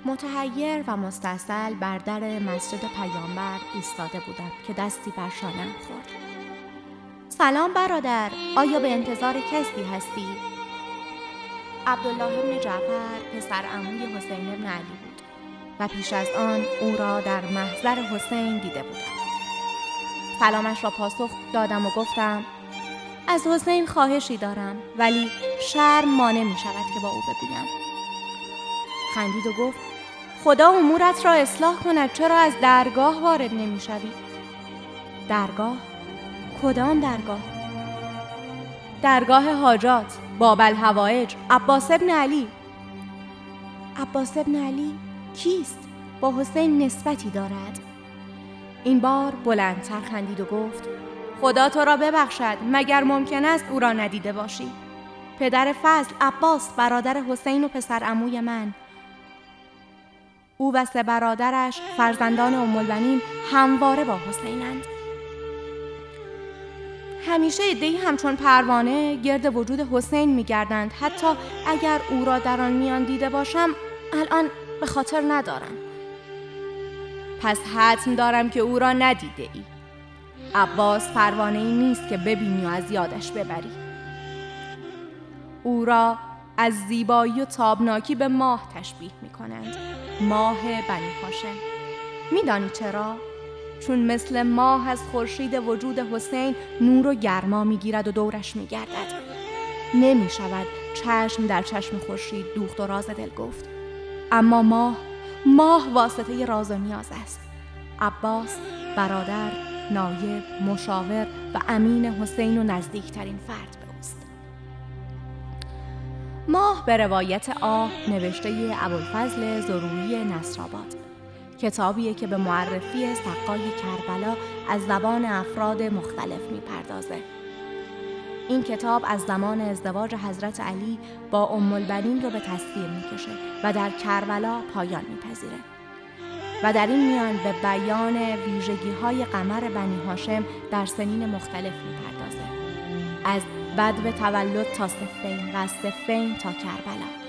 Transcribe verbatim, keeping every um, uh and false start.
متحیر و مستعسل بر در مسجد پیامبر ایستاده بودم که دستی بر شانه‌ام خورد. سلام برادر، آیا به انتظار کسی هستی؟ عبدالله بن جعفر پسر عموی حسین بن علی بود و پیش از آن او را در محضر حسین دیده بودم. سلامش را پاسخ دادم و گفتم از حسین خواهشی دارم، ولی شرم مانع می شود که با او بگویم. خندید و گفت خدا امورت را اصلاح کند، چرا از درگاه وارد نمی شوی؟ درگاه؟ کدام درگاه؟ درگاه حاجات، باب الحوائج، عباس ابن علی. عباس ابن علی کیست؟ با حسین نسبتی دارد؟ این بار بلندتر خندید و گفت خدا تو را ببخشد، مگر ممکن است او را ندیده باشی؟ پدر فضل عباس برادر حسین و پسر عموی من. او و سه برادرش فرزندان ام البنین همواره با حسینند. همیشه عده‌ای همچون پروانه گرد وجود حسین می‌گردند، حتی اگر او را در آن میان دیده باشم الان به خاطر ندارم. پس حتم دارم که او را ندیده ای. عباس پروانه‌ای نیست که ببینی و از یادش ببری. او را از زیبایی و تابناکی به ماه تشبیه می‌کنند، ماه بنی هاشم. می‌دانی چرا؟ چون مثل ماه از خورشید وجود حسین نور و گرما می‌گیرد و دورش می‌گردد. نمی‌شود چشم در چشم خورشید دوخت و راز دل گفت. اما ماه، ماه واسطه راز و نیاز است. عباس برادر، نایب، مشاور و امین حسین و نزدیکترین فرد به اوست. ماه به روایت آه نوشته ابوالفضل زرویی نصرآباد، کتابیه که به معرفی سقای کربلا از زبان افراد مختلف میپردازه. این کتاب از زمان ازدواج حضرت علی با ام البنین رو به تصویر میکشه و در کربلا پایان میپذیره و در این میان به بیان ویژگی‌های قمر بنی هاشم در سنین مختلف میپردازه، از بدو تولد تا صفین و از صفین تا کربلا.